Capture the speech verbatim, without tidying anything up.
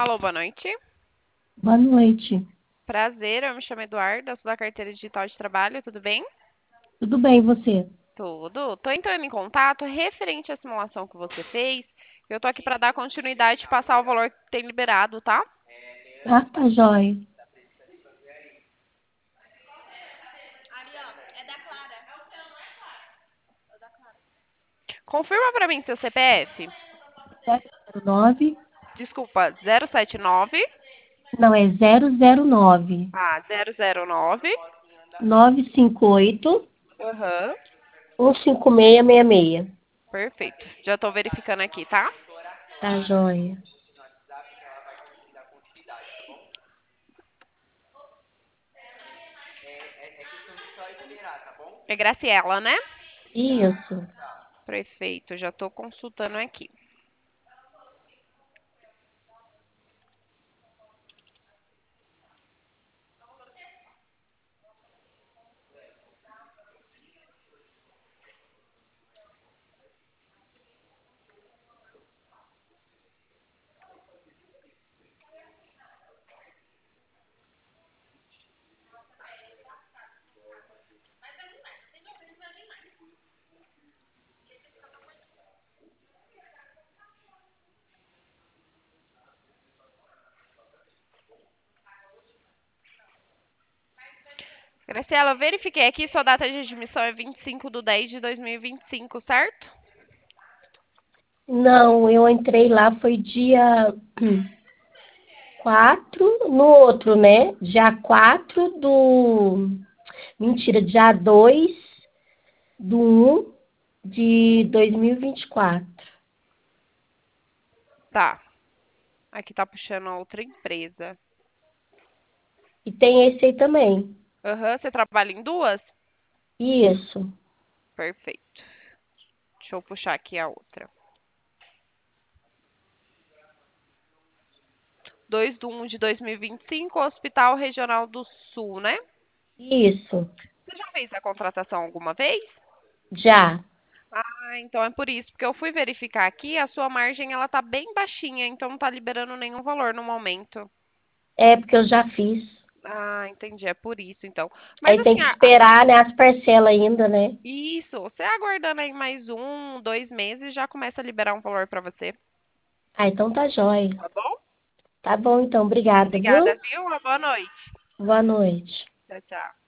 Alô, boa noite. Boa noite. Prazer, eu me chamo Eduarda, sou da carteira digital de trabalho, tudo bem? Tudo bem, e você? Tudo. Tô entrando em contato referente à simulação que você fez. Eu tô aqui para dar continuidade e passar o valor que tem liberado, tá? Ah, tá jóia. Confirma para mim seu C P F. zero zero nove. Desculpa, zero sete nove. Não, é zero zero nove. Ah, zero zero nove. nove cinco oito Aham. um cinco seis seis seis. Perfeito. Já tô verificando aqui, tá? Tá jóia. É Graciela, né? Isso. Perfeito, já tô consultando aqui. Graciela, eu verifiquei aqui, sua data de admissão é vinte e cinco de dez de dois mil e vinte e cinco, certo? Não, eu entrei lá, foi dia quatro no outro, né? Dia quatro do. Mentira, dia dois do um de dois mil e vinte e quatro. Tá. Aqui tá puxando outra empresa. E tem esse aí também. Aham, você trabalha em duas? Isso. Perfeito. Deixa eu puxar aqui a outra. dois de um de dois mil e vinte e cinco, Hospital Regional do Sul, né? Isso. Você já fez a contratação alguma vez? Já. Ah, então é por isso, porque eu fui verificar aqui, a sua margem ela tá bem baixinha, então não tá liberando nenhum valor no momento. É porque eu já fiz. Ah, entendi, é por isso então. Mas Aí tem assim, que a- a- esperar, né, as parcelas ainda, né? isso, você aguardando aí mais um, dois meses, já começa a liberar um valor para você. Ah, então tá jóia. Tá bom? Tá bom, então. Obrigada, Obrigada, viu? viu? Uma boa noite. Boa noite. Tchau, tchau.